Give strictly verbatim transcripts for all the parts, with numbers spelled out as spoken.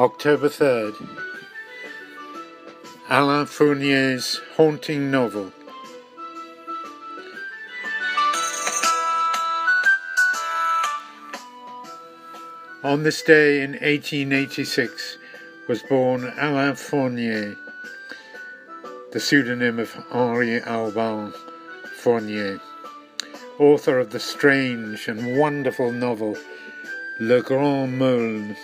October third. Alain Fournier's haunting novel. On this day in eighteen eighty-six was born Alain Fournier, the pseudonym of Henri Alban Fournier, author of the strange and wonderful novel Le Grand Meulne.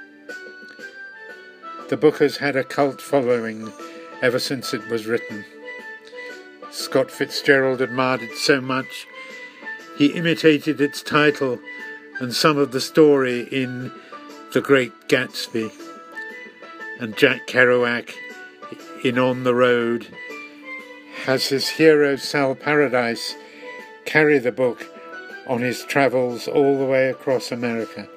The book has had a cult following ever since it was written. Scott Fitzgerald admired it so much, he imitated its title and some of the story in The Great Gatsby, and Jack Kerouac in On the Road has his hero Sal Paradise carry the book on his travels all the way across America.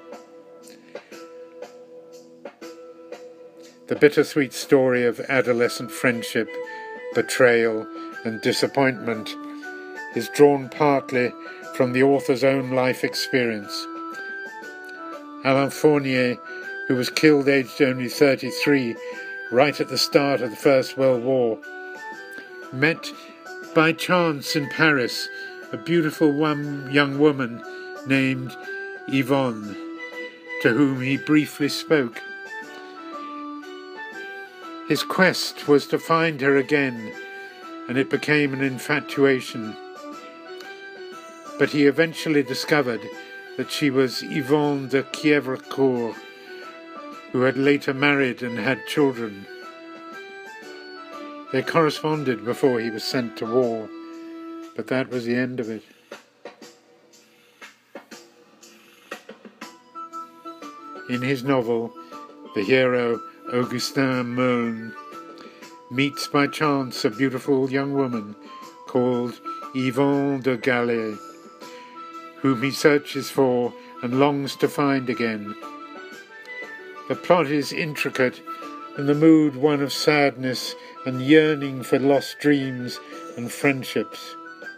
The bittersweet story of adolescent friendship, betrayal and disappointment is drawn partly from the author's own life experience. Alain Fournier, who was killed aged only thirty-three, right at the start of the First World War, met by chance in Paris a beautiful one young woman named Yvonne, to whom he briefly spoke. His quest was to find her again, and it became an infatuation. But he eventually discovered that she was Yvonne de Quièvrecourt, who had later married and had children. They corresponded before he was sent to war, but that was the end of it. In his novel, the hero Augustin Meulne meets by chance a beautiful young woman called Yvonne de Gallet, whom he searches for and longs to find again. The plot is intricate and the mood one of sadness and yearning for lost dreams and friendships.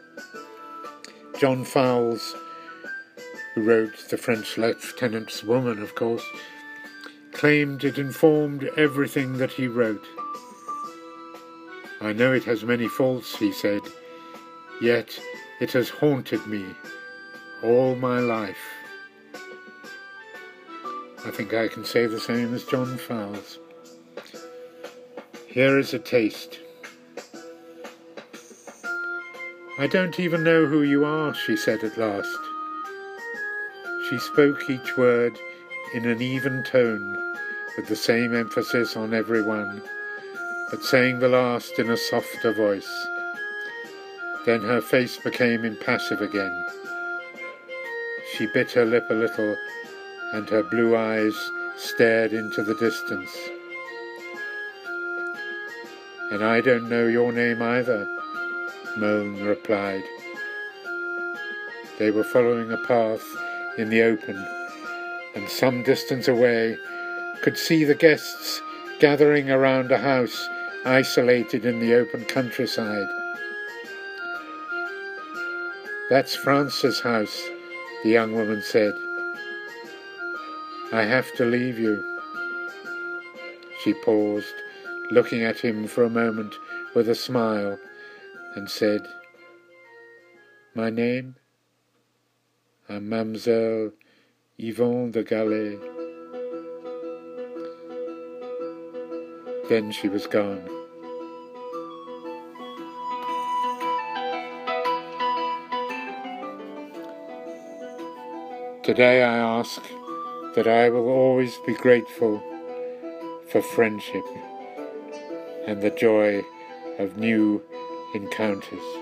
John Fowles, who wrote The French Lieutenant's Woman, of course, claimed it informed everything that he wrote. "I know it has many faults," he said, "yet it has haunted me all my life." I think I can say the same as John Fowles. Here is a taste. "I don't even know who you are," she said at last. She spoke each word in an even tone, with the same emphasis on every one, but saying the last in a softer voice. Then her face became impassive again. She bit her lip a little, and her blue eyes stared into the distance. "And I don't know your name either," Meulne replied. They were following a path in the open, and some distance away could see the guests gathering around a house isolated in the open countryside. "That's France's house," the young woman said. "I have to leave you." She paused, looking at him for a moment with a smile, and said, "My name? I'm Mademoiselle Yvonne de Gallet." Then she was gone. Today I ask that I will always be grateful for friendship and the joy of new encounters.